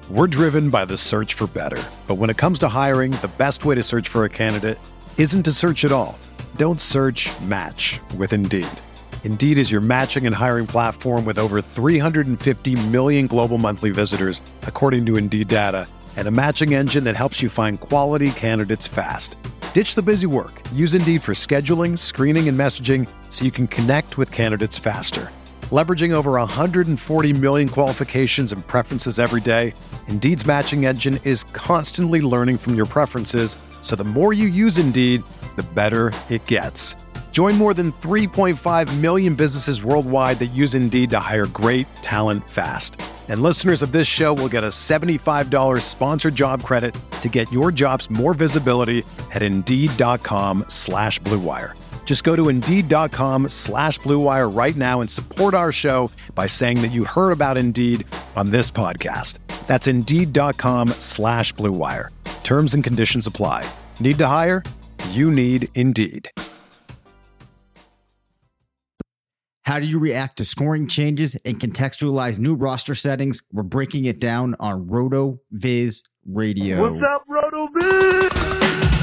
We're driven by the search for better. But when it comes to hiring, the best way to search for a candidate isn't to search at all. Don't search, match with Indeed. Indeed is your matching and hiring platform with over 350 million global monthly visitors, according to Indeed data, and a matching engine that helps you find quality candidates fast. Ditch the busy work. Use Indeed for scheduling, screening, and messaging so you can connect with candidates faster. Leveraging over 140 million qualifications and preferences every day, Indeed's matching engine is constantly learning from your preferences, so the more you use Indeed, the better it gets. Join more than 3.5 million businesses worldwide that use Indeed to hire great talent fast. And listeners of this show will get a $75 sponsored job credit to get your jobs more visibility at Indeed.com/Blue Wire. Just go to Indeed.com/Blue Wire right now and support our show by saying that you heard about Indeed on this podcast. That's Indeed.com/Blue Wire. Terms and conditions apply. Need to hire? You need Indeed. How do you react to scoring changes and contextualize new roster settings? We're breaking it down on RotoViz Radio. What's up, RotoViz?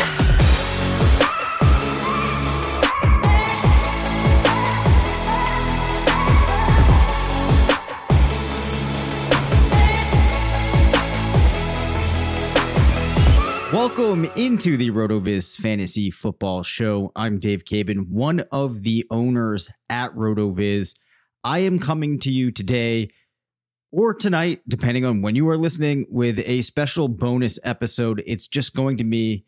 Welcome into the RotoViz Fantasy Football Show. I'm Dave Cabin, one of the owners at RotoViz. I am coming to you today or tonight, depending on when you are listening, with a special bonus episode. It's just going to be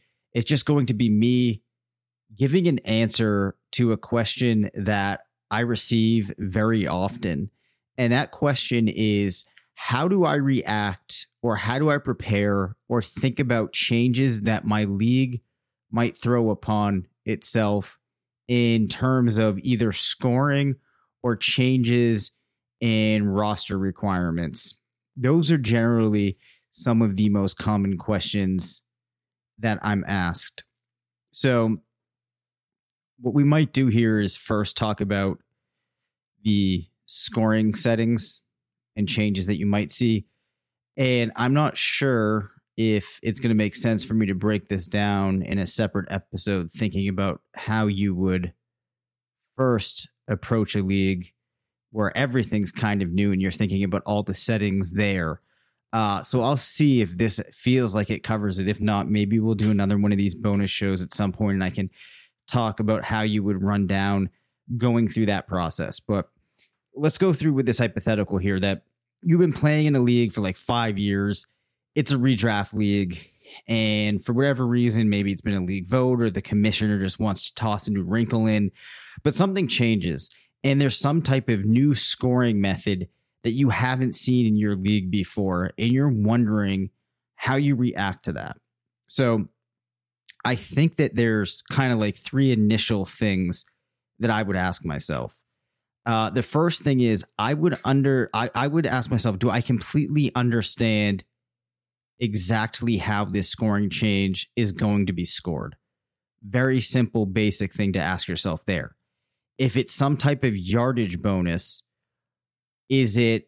me giving an answer to a question that I receive very often. And that question is, how do I react, or how do I prepare or think about changes that my league might throw upon itself in terms of either scoring or changes in roster requirements? Those are generally some of the most common questions that I'm asked. So what we might do here is first talk about the scoring settings and changes that you might see. And I'm not sure if it's going to make sense for me to break this down in a separate episode, thinking about how you would first approach a league where everything's kind of new and you're thinking about all the settings there. So I'll see if this feels like it covers it. If not, maybe we'll do another one of these bonus shows at some point and I can talk about how you would run down going through that process. But let's go through with this hypothetical here that you've been playing in a league for like 5 years. It's a redraft league. And for whatever reason, maybe it's been a league vote or the commissioner just wants to toss a new wrinkle in, but something changes and there's some type of new scoring method that you haven't seen in your league before. And you're wondering how you react to that. So I think that there's kind of like three initial things that I would ask myself. The first thing is I would ask myself, do I completely understand exactly how this scoring change is going to be scored? Very simple, basic thing to ask yourself there. If it's some type of yardage bonus, is it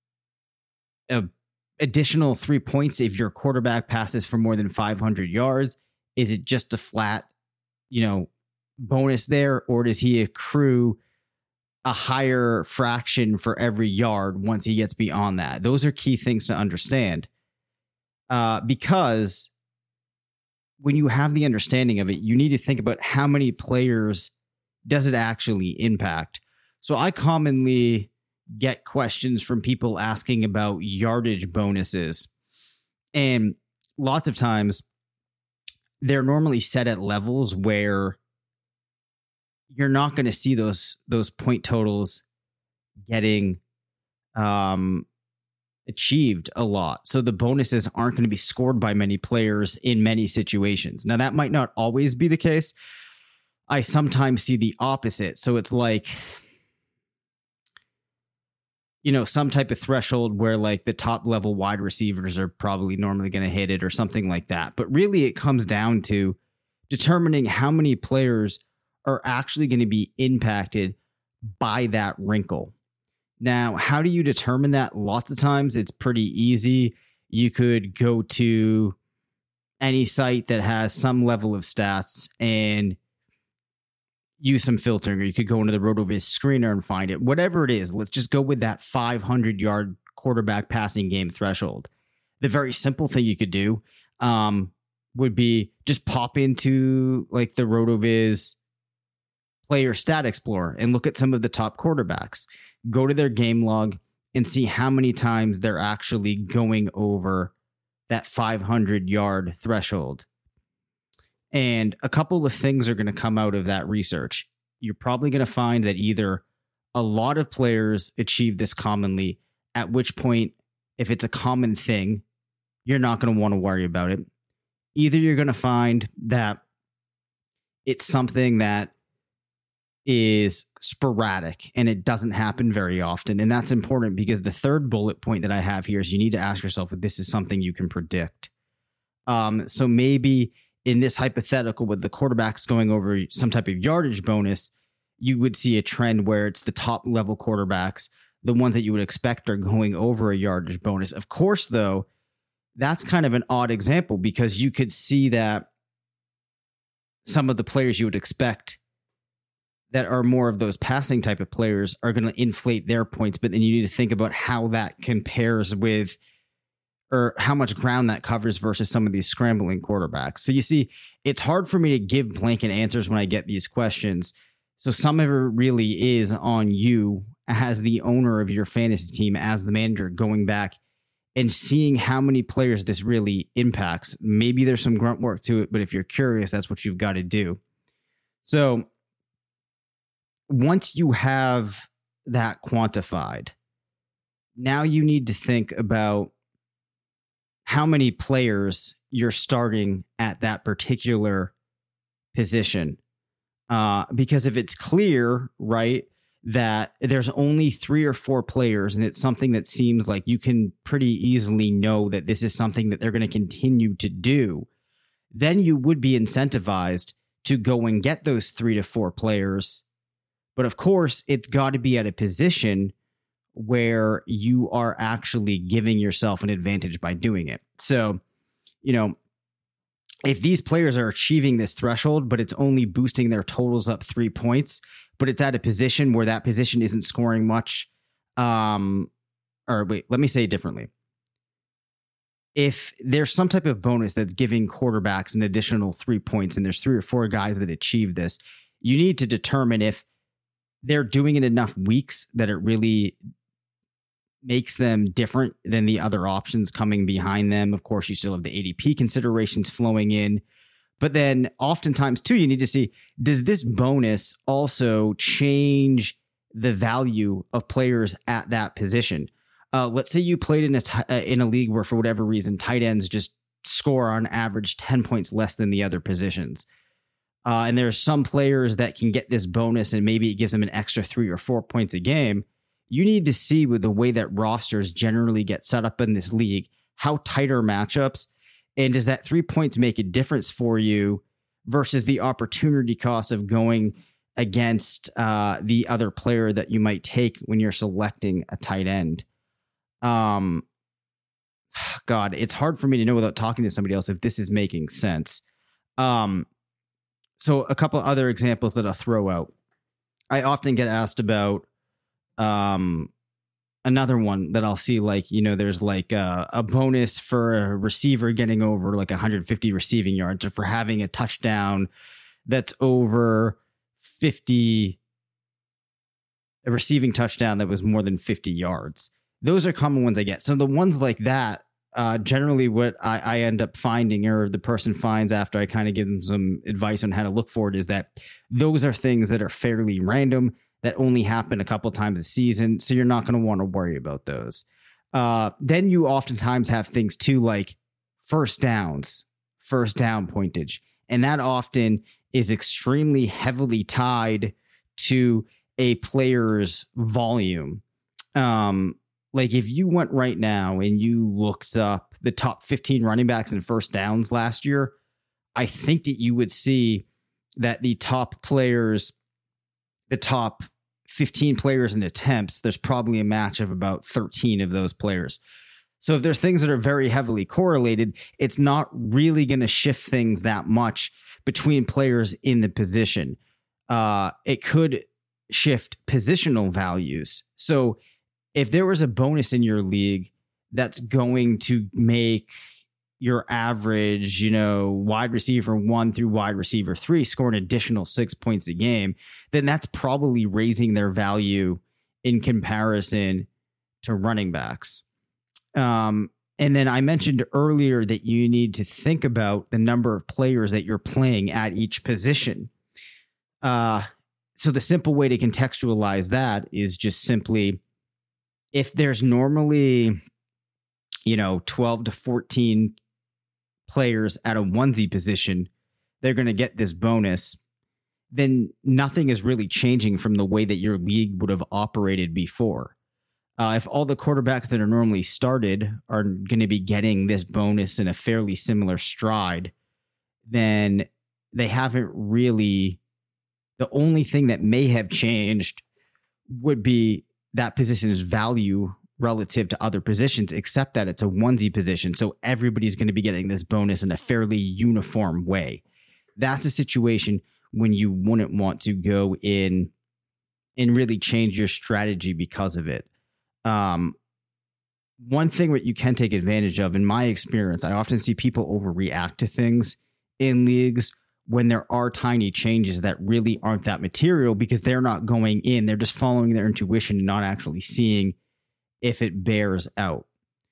an additional 3 points if your quarterback passes for more than 500 yards? Is it just a flat, bonus there? Or does he accrue a higher fraction for every yard once he gets beyond that? Those are key things to understand. Because when you have the understanding of it, you need to think about how many players does it actually impact. So I commonly get questions from people asking about yardage bonuses. And lots of times they're normally set at levels where you're not going to see those point totals getting achieved a lot. So the bonuses aren't going to be scored by many players in many situations. Now, that might not always be the case. I sometimes see the opposite. So it's like, some type of threshold where like the top level wide receivers are probably normally going to hit it or something like that. But really it comes down to determining how many players are actually going to be impacted by that wrinkle. Now, how do you determine that? Lots of times it's pretty easy. You could go to any site that has some level of stats and use some filtering, or you could go into the RotoViz screener and find it. Whatever it is, let's just go with that 500-yard quarterback passing game threshold. The very simple thing you could do would be just pop into like the RotoViz Player Stat Explorer and look at some of the top quarterbacks. Go to their game log and see how many times they're actually going over that 500-yard threshold. And a couple of things are going to come out of that research. You're probably going to find that either a lot of players achieve this commonly, at which point, if it's a common thing, you're not going to want to worry about it. Either you're going to find that it's something that is sporadic and it doesn't happen very often. And that's important because the third bullet point that I have here is you need to ask yourself if this is something you can predict. So maybe in this hypothetical with the quarterbacks going over some type of yardage bonus, you would see a trend where it's the top level quarterbacks, the ones that you would expect are going over a yardage bonus. Of course, though, that's kind of an odd example because you could see that some of the players you would expect that are more of those passing type of players are going to inflate their points, but then you need to think about how that compares with, or how much ground that covers versus some of these scrambling quarterbacks. So you see, it's hard for me to give blanket answers when I get these questions. So some of it really is on you as the owner of your fantasy team, as the manager, going back and seeing how many players this really impacts. Maybe there's some grunt work to it, but if you're curious, that's what you've got to do. So once you have that quantified, now you need to think about how many players you're starting at that particular position. Because if it's clear, right, that there's only 3 or 4 players and it's something that seems like you can pretty easily know that this is something that they're going to continue to do, then you would be incentivized to go and get those 3 to 4 players. But of course, it's got to be at a position where you are actually giving yourself an advantage by doing it. So, you know, if these players are achieving this threshold, but it's only boosting their totals up 3 points, but it's at a position where that position isn't scoring much. Or wait, let me say it differently. If there's some type of bonus that's giving quarterbacks an additional 3 points, and there's 3 or 4 guys that achieve this, you need to determine if they're doing it enough weeks that it really makes them different than the other options coming behind them. Of course, you still have the ADP considerations flowing in. But then oftentimes, too, you need to see, does this bonus also change the value of players at that position? Let's say you played in a league where, for whatever reason, tight ends just score on average 10 points less than the other positions. And there's some players that can get this bonus and maybe it gives them an extra 3 or 4 points a game. You need to see, with the way that rosters generally get set up in this league, how tighter matchups, and does that 3 points make a difference for you versus the opportunity cost of going against the other player that you might take when you're selecting a tight end. God, it's hard for me to know without talking to somebody else if this is making sense. So a couple other examples that I'll throw out. I often get asked about another one that I'll see, like, you know, there's like a bonus for a receiver getting over like 150 receiving yards, or for having a touchdown that's over 50, a receiving touchdown that was more than 50 yards. Those are common ones I get. So the ones like that, generally what I end up finding, or the person finds after I kind of give them some advice on how to look for it, is that those are things that are fairly random, that only happen a couple times a season. So you're not going to want to worry about those. Then you oftentimes have things too, like first down pointage. And that often is extremely heavily tied to a player's volume. Like if you went right now and you looked up the top 15 running backs in first downs last year, I think that you would see that the top players, the top 15 players in attempts, there's probably a match of about 13 of those players. So if there's things that are very heavily correlated, it's not really going to shift things that much between players in the position. It could shift positional values. So if there was a bonus in your league that's going to make your average, wide receiver 1 through wide receiver 3 score an additional 6 points a game, then that's probably raising their value in comparison to running backs. And then I mentioned earlier that you need to think about the number of players that you're playing at each position. So the simple way to contextualize that is just simply, if there's normally, 12 to 14 players at a onesie position, they're going to get this bonus, then nothing is really changing from the way that your league would have operated before. If all the quarterbacks that are normally started are going to be getting this bonus in a fairly similar stride, then they haven't really. The only thing that may have changed would be that position's value relative to other positions, except that it's a onesie position. So everybody's going to be getting this bonus in a fairly uniform way. That's a situation when you wouldn't want to go in and really change your strategy because of it. One thing that you can take advantage of, in my experience, I often see people overreact to things in leagues when there are tiny changes that really aren't that material, because they're not going in. They're just following their intuition and not actually seeing if it bears out.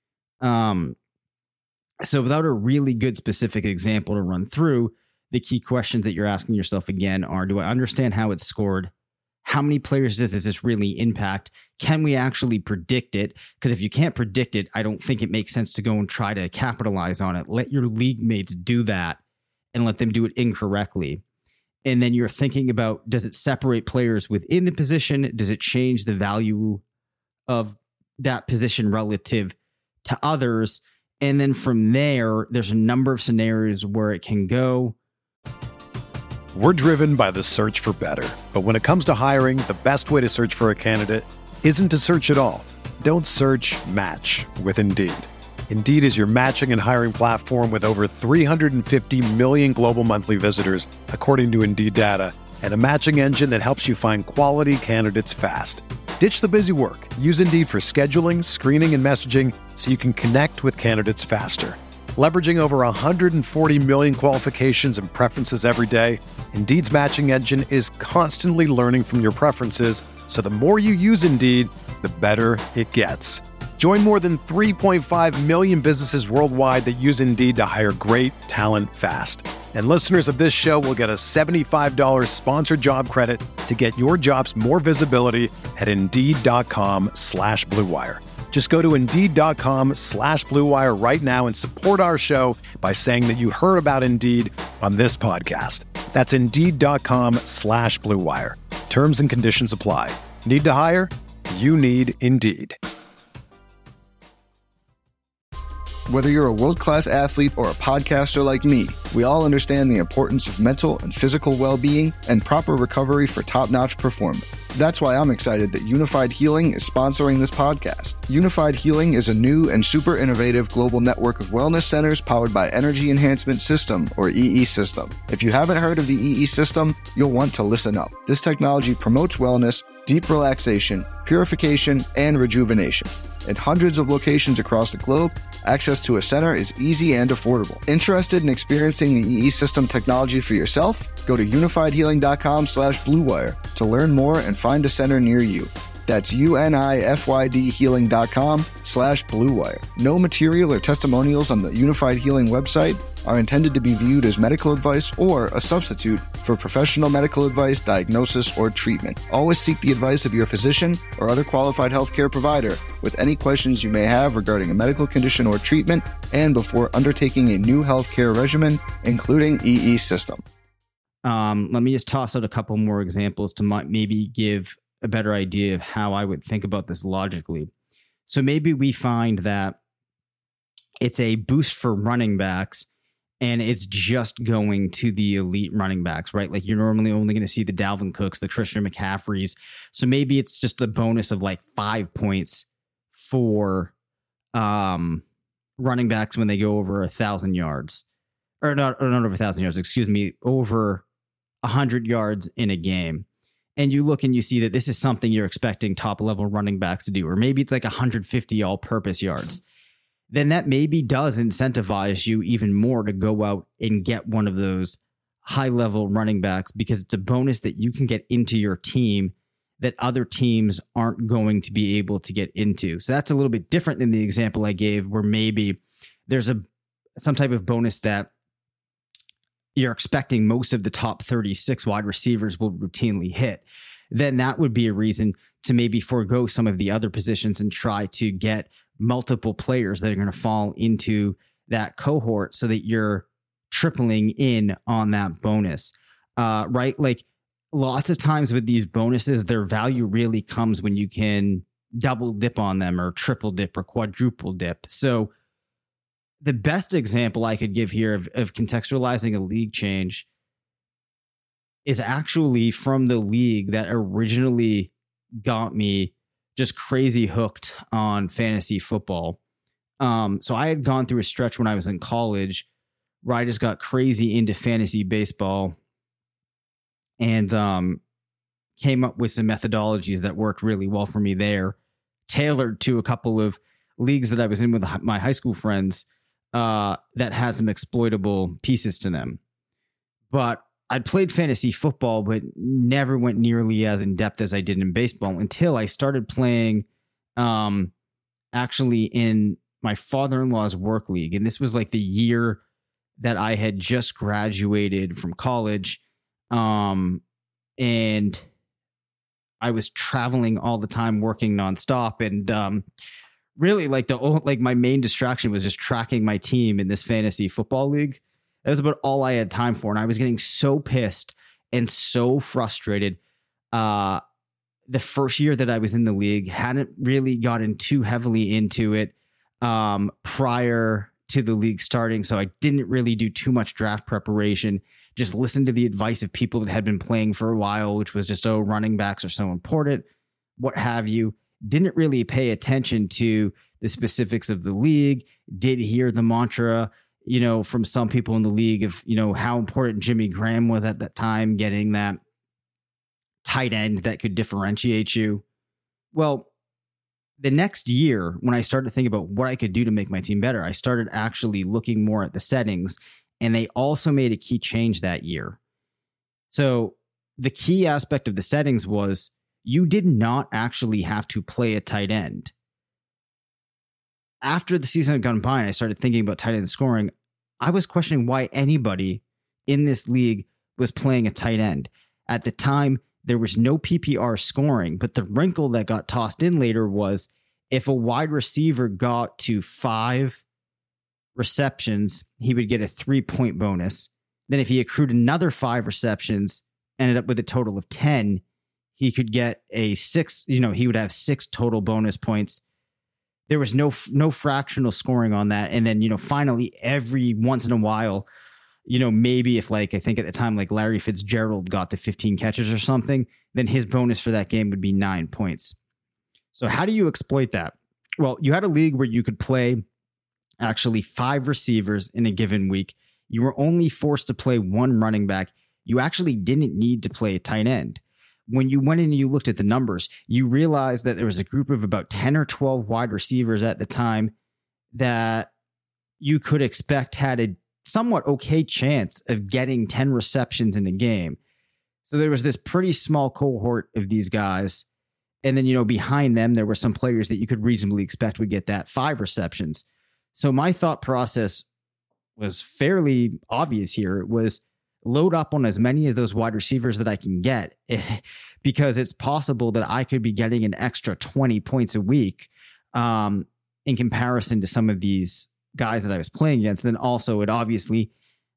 So without a really good specific example to run through, the key questions that you're asking yourself again are, do I understand how it's scored? How many players does this really impact? Can we actually predict it? Because if you can't predict it, I don't think it makes sense to go and try to capitalize on it. Let your league mates do that and let them do it incorrectly. And then you're thinking about, does it separate players within the position? Does it change the value of that position relative to others? And then from there, there's a number of scenarios where it can go. We're driven by the search for better. But when it comes to hiring, the best way to search for a candidate isn't to search at all. Don't search, match with Indeed. Indeed is your matching and hiring platform with over 350 million global monthly visitors, according to Indeed data, and a matching engine that helps you find quality candidates fast. Ditch the busy work. Use Indeed for scheduling, screening, and messaging so you can connect with candidates faster. Leveraging over 140 million qualifications and preferences every day, Indeed's matching engine is constantly learning from your preferences, so the more you use Indeed, the better it gets. Join more than 3.5 million businesses worldwide that use Indeed to hire great talent fast. And listeners of this show will get a $75 sponsored job credit to get your jobs more visibility at Indeed.com/Blue Wire. Just go to Indeed.com/Blue Wire right now and support our show by saying that you heard about Indeed on this podcast. That's Indeed.com/Blue Wire. Terms and conditions apply. Need to hire? You need Indeed. Whether you're a world-class athlete or a podcaster like me, we all understand the importance of mental and physical well-being and proper recovery for top-notch performance. That's why I'm excited that Unified Healing is sponsoring this podcast. Unified Healing is a new and super innovative global network of wellness centers powered by Energy Enhancement System, or EE System. If you haven't heard of the EE System, you'll want to listen up. This technology promotes wellness, deep relaxation, purification, and rejuvenation. At hundreds of locations across the globe, access to a center is easy and affordable. Interested in experiencing the EE System technology for yourself? Go to unifiedhealing.com/Blue Wire to learn more and find a center near you. That's UNIFYDhealing.com/Blue Wire. No material or testimonials on the Unified Healing website are intended to be viewed as medical advice or a substitute for professional medical advice, diagnosis, or treatment. Always seek the advice of your physician or other qualified healthcare provider with any questions you may have regarding a medical condition or treatment and before undertaking a new healthcare regimen, including EE System. Let me just toss out a couple more examples to maybe give a better idea of how I would think about this logically. So maybe we find that it's a boost for running backs and it's just going to the elite running backs, right? Like you're normally only going to see the Dalvin Cooks, the Christian McCaffreys. So maybe it's just a bonus of like 5 points for running backs when they go over 1,000 yards, or not over 1,000 yards, excuse me, over 100 yards in a game. And you look and you see that this is something you're expecting top level running backs to do, or maybe it's like 150 all purpose yards. Then that maybe does incentivize you even more to go out and get one of those high level running backs, because it's a bonus that you can get into your team that other teams aren't going to be able to get into. So that's a little bit different than the example I gave, where maybe there's some type of bonus that you're expecting most of the top 36 wide receivers will routinely hit. Then that would be a reason to maybe forego some of the other positions and try to get multiple players that are going to fall into that cohort so that you're tripling in on that bonus, right? Like lots of times with these bonuses, their value really comes when you can double dip on them or triple dip or quadruple dip. So the best example I could give here of contextualizing a league change is actually from the league that originally got me just crazy hooked on fantasy football. So I had gone through a stretch when I was in college where I just got crazy into fantasy baseball and came up with some methodologies that worked really well for me there, tailored to a couple of leagues that I was in with my high school friends that had some exploitable pieces to them. But I'd played fantasy football, but never went nearly as in depth as I did in baseball until I started playing actually in my father-in-law's work league. And this was like the year that I had just graduated from college. And I was traveling all the time, working nonstop. And really like my main distraction was just tracking my team in this fantasy football league. That was about all I had time for. And I was getting so pissed and so frustrated. The first year that I was in the league, hadn't really gotten too heavily into it prior to the league starting. So I didn't really do too much draft preparation. Just listened to the advice of people that had been playing for a while, which was just, oh, running backs are so important, what have you. Didn't really pay attention to the specifics of the league. Did hear the mantra, from some people in the league of, how important Jimmy Graham was at that time, getting that tight end that could differentiate you. Well, the next year, when I started thinking about what I could do to make my team better, I started actually looking more at the settings, and they also made a key change that year. So the key aspect of the settings was you did not actually have to play a tight end. After the season had gone by and I started thinking about tight end scoring, I was questioning why anybody in this league was playing a tight end. At the time, there was no PPR scoring, but the wrinkle that got tossed in later was if a wide receiver got to 5 receptions, he would get a 3-point bonus. Then if he accrued another 5 receptions, ended up with a total of 10, he could get a 6, he would have 6 total bonus points. There was no fractional scoring on that. And then, finally, every once in a while, maybe if I think at the time, Larry Fitzgerald got to 15 catches or something, then his bonus for that game would be 9 points. So how do you exploit that? Well, you had a league where you could play actually 5 receivers in a given week. You were only forced to play 1 running back. You actually didn't need to play a tight end. When you went in and you looked at the numbers, you realized that there was a group of about 10 or 12 wide receivers at the time that you could expect had a somewhat okay chance of getting 10 receptions in a game. So there was this pretty small cohort of these guys. And then, behind them, there were some players that you could reasonably expect would get that 5 receptions. So my thought process was fairly obvious here. It was load up on as many of those wide receivers that I can get, because it's possible that I could be getting an extra 20 points a week in comparison to some of these guys that I was playing against. Then also it obviously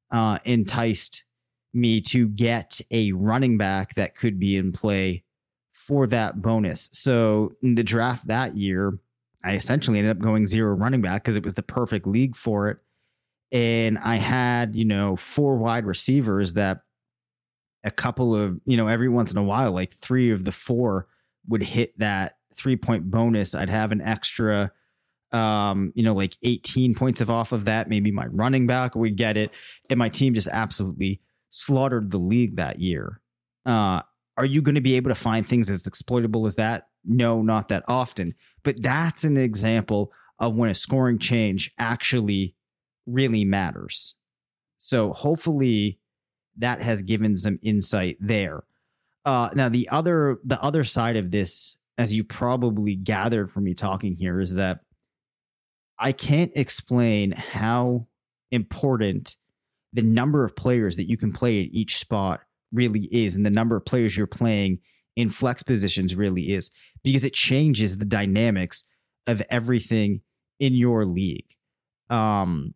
enticed me to get a running back that could be in play for that bonus. So in the draft that year, I essentially ended up going 0 running back because it was the perfect league for it. And I had, 4 wide receivers that a couple of, every once in a while, 3 of the 4 would hit that 3-point bonus. I'd have an extra like 18 points off of that, maybe my running back would get it. And my team just absolutely slaughtered the league that year. Are you going to be able to find things as exploitable as that? No, not that often. But that's an example of when a scoring change actually really matters. So hopefully that has given some insight there. Now, the other side of this, as you probably gathered from me talking here, is that I can't explain how important the number of players that you can play at each spot really is, and the number of players you're playing in flex positions really is, because it changes the dynamics of everything in your league. And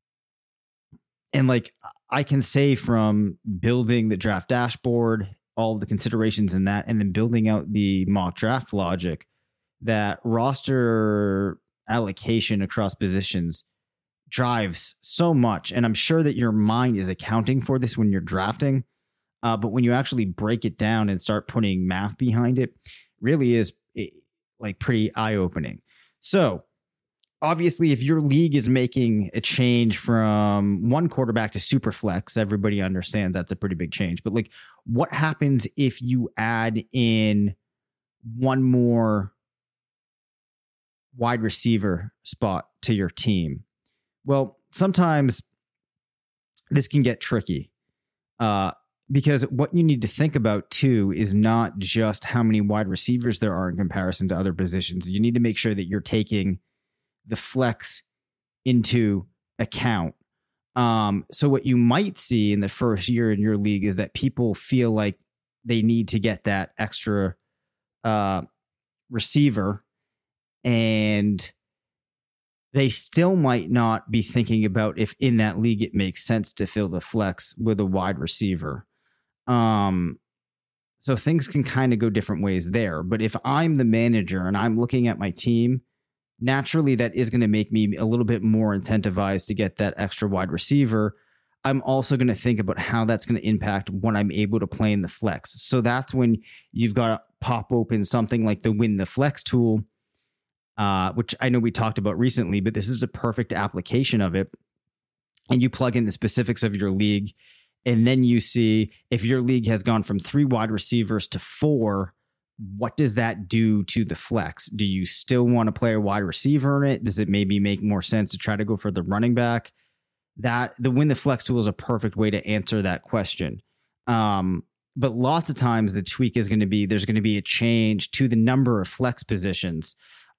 like I can say from building the draft dashboard, all the considerations in that, and then building out the mock draft logic, that roster allocation across positions drives so much. And I'm sure that your mind is accounting for this when you're drafting. But when you actually break it down and start putting math behind it, really is like pretty eye-opening. So obviously, if your league is making a change from one quarterback to super flex, everybody understands that's a pretty big change. But like, what happens if you add in one more wide receiver spot to your team? Well, sometimes this can get tricky because what you need to think about too is not just how many wide receivers there are in comparison to other positions. You need to make sure that you're taking the flex into account. So what you might see in the first year in your league is that people feel like they need to get that extra receiver, and they still might not be thinking about if in that league it makes sense to fill the flex with a wide receiver. So things can kind of go different ways there. But if I'm the manager and I'm looking at my team, naturally that is going to make me a little bit more incentivized to get that extra wide receiver. I'm also going to think about how that's going to impact when I'm able to play in the flex. So that's when you've got to pop open something like the Win the Flex tool, which I know we talked about recently, but this is a perfect application of it. And you plug in the specifics of your league, and then you see if your league has gone from 3 wide receivers to 4, what does that do to the flex? Do you still want to play a wide receiver in it? Does it maybe make more sense to try to go for the running back? That the Win the Flex tool is a perfect way to answer that question. But lots of times the tweak is going to be, there's going to be a change to the number of flex positions.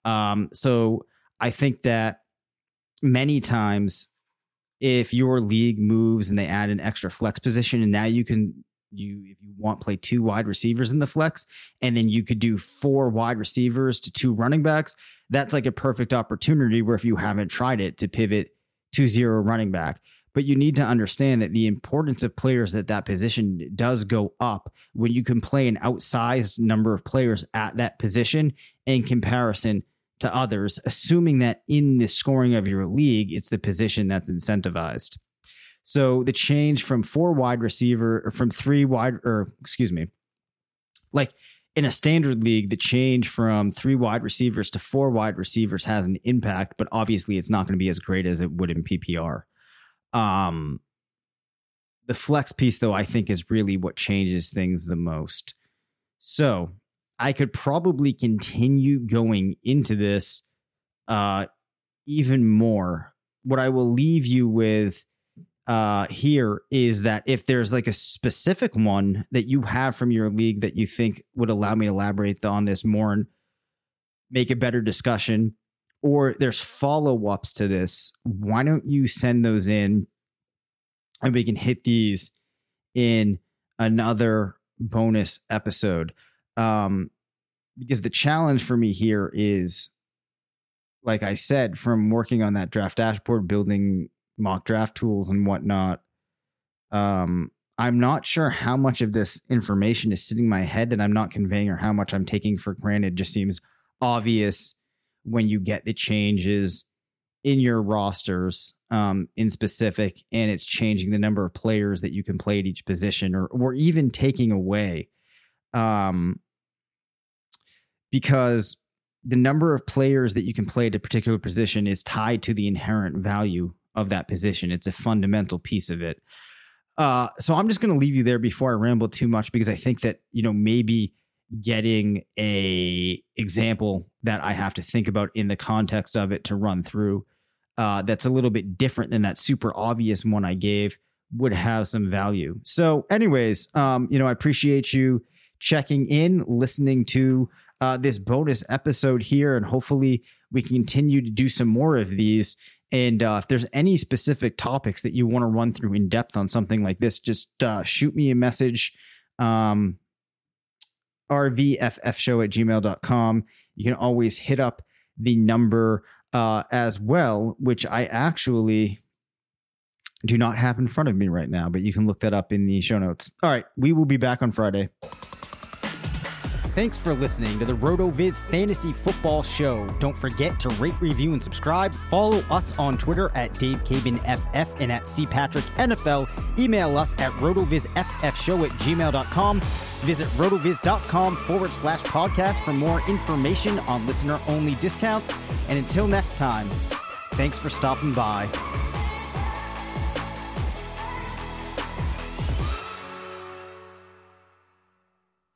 So I think that many times if your league moves and they add an extra flex position, and now you can, if you want, play 2 wide receivers in the flex, and then you could do 4 wide receivers to 2 running backs, that's like a perfect opportunity where if you haven't tried it, to pivot to 0 running back. But you need to understand that the importance of players at that position does go up when you can play an outsized number of players at that position in comparison to others, assuming that in the scoring of your league, it's the position that's incentivized. So the change from 4 wide receiver, or from 3 wide, or excuse me, like in a standard league, the change from 3 wide receivers to 4 wide receivers has an impact, but obviously it's not going to be as great as it would in PPR. The flex piece, though, I think is really what changes things the most. So I could probably continue going into this even more. What I will leave you with here is that if there's like a specific one that you have from your league that you think would allow me to elaborate on this more and make a better discussion, or there's follow-ups to this, why don't you send those in and we can hit these in another bonus episode? Because the challenge for me here is, like I said, from working on that draft dashboard, building mock draft tools and whatnot, I'm not sure how much of this information is sitting in my head that I'm not conveying, or how much I'm taking for granted. It just seems obvious when you get the changes in your rosters in specific, and it's changing the number of players that you can play at each position, or even taking away. Because the number of players that you can play at a particular position is tied to the inherent value of that position. It's a fundamental piece of it. So I'm just going to leave you there before I ramble too much, because I think that, maybe getting a example that I have to think about in the context of it to run through that's a little bit different than that super obvious one I gave would have some value. So anyways, I appreciate you checking in, listening to this bonus episode here, and hopefully we can continue to do some more of these. And if there's any specific topics that you want to run through in depth on something like this, just shoot me a message, rvffshow@gmail.com. You can always hit up the number as well, which I actually do not have in front of me right now, but you can look that up in the show notes. All right, we will be back on Friday. Thanks for listening to the RotoViz Fantasy Football Show. Don't forget to rate, review, and subscribe. Follow us on Twitter at DaveCabinFF and at CPatrickNFL. Email us at rotovizffshow@gmail.com. Visit rotoviz.com/podcast for more information on listener-only discounts. And until next time, thanks for stopping by.